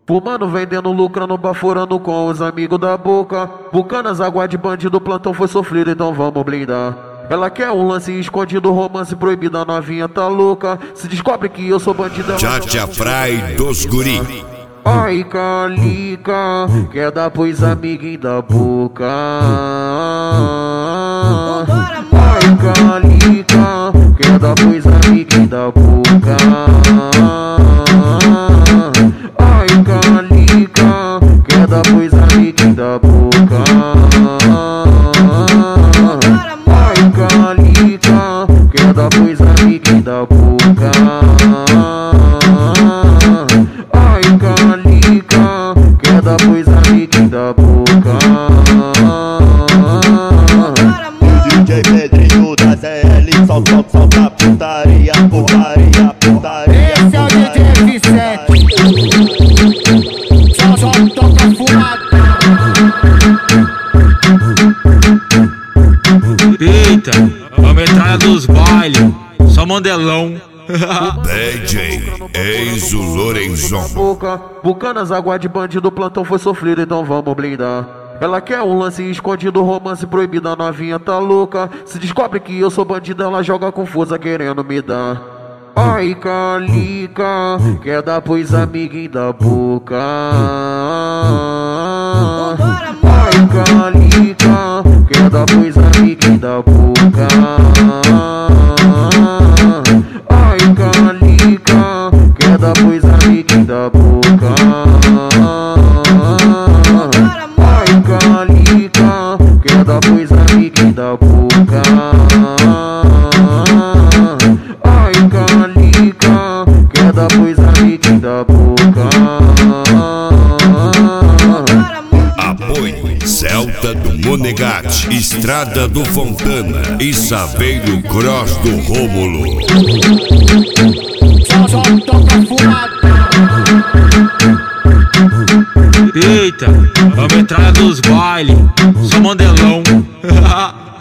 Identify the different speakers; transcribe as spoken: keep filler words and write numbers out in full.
Speaker 1: Fumando, vendendo, lucrando, baforando com os amigos da boca. Bucanas, água de bandido, plantão foi sofrido, então vamos blindar. Ela quer um lance escondido, romance proibido, a novinha tá louca. Se descobre que eu sou bandido,
Speaker 2: Tchatcha Fry dos guri.
Speaker 1: Ai, calica, quer dar pros amiguinhos da boca. Ai, calica, quer dar pros amiguinhos da boca. Ai, calica, quer dar pros amiguinhos da boca. Ai, calica, quer dar pros amiguinhos da boca. Ai, calica, quer dar pros amiguinhos da boca.
Speaker 3: O D J Pedrinho da Z L, solta, solta, solta, putaria, putaria, putaria.
Speaker 4: Esse é o D J Vicente, só, só toca fumada.
Speaker 5: Eita, a metralha dos bailes, só mandelão.
Speaker 2: D J Enzo Lorenzon.
Speaker 1: Bucanas, água de bandido, plantão foi sofrido, então vamos blindar. Ela quer um lance escondido, romance proibido, a novinha tá louca. Se descobre que eu sou bandido, ela joga confusa querendo me dar. Ai, calica, quer dar pros amiguinhos da boca. Ai, calica, quer dar pros amiguinhos da boca. Ai, calica, quer dar pros amiguinhos da boca. Ai, calica, quer dar pros amiguinhos da boca. Ai, calica, quer dar pros amiguinhos da boca.
Speaker 2: Apoio Celta do Monegate, Estrada do Fontana e Saveiro Cross do Rômulo.
Speaker 4: Só, só toca fumada.
Speaker 5: Eita, a metralha dos bailes, só mandelão.